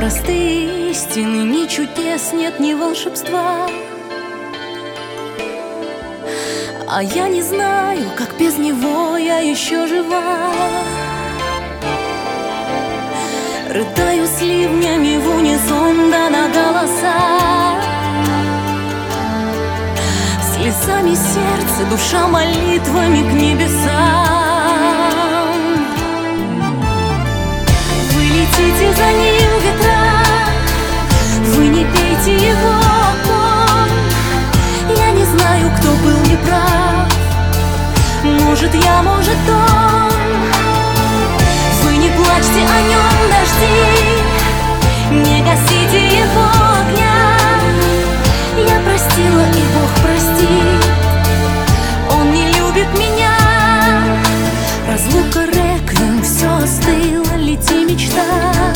Простые истины, ни чудес нет, ни волшебства. А я не знаю, как без него я еще жива. Рыдаю с ливнями в унисон, да на голоса. Слезами сердце, душа молитвами к небесам. Вы летите за ним, ветра, вы не пейте его огонь. Я не знаю, кто был неправ, может я, может он. Вы не плачьте о нем, дожди, не гасите его огня. Я простила, и Бог простит, он не любит меня. Разлука, реквием, все остыло, лети, мечта.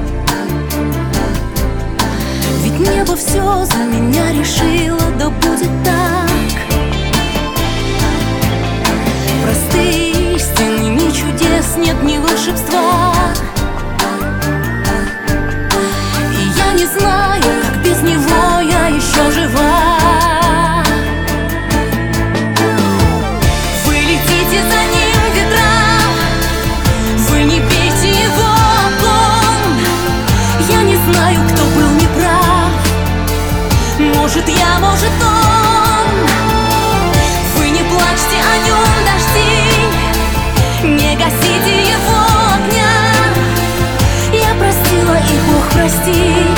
Ведь небо все за меня решило, да будет так. Простые истины, ни чудес нет, ни волшебства. И я не знаю, как без него я еще жива. Вы летите за ним, ветра, вы не пейте его огонь. Я не знаю, кто был неправ, может я, может он. Вы не плачьте о нем, дожди, не гасите его огня. Я простила, и Бог простит,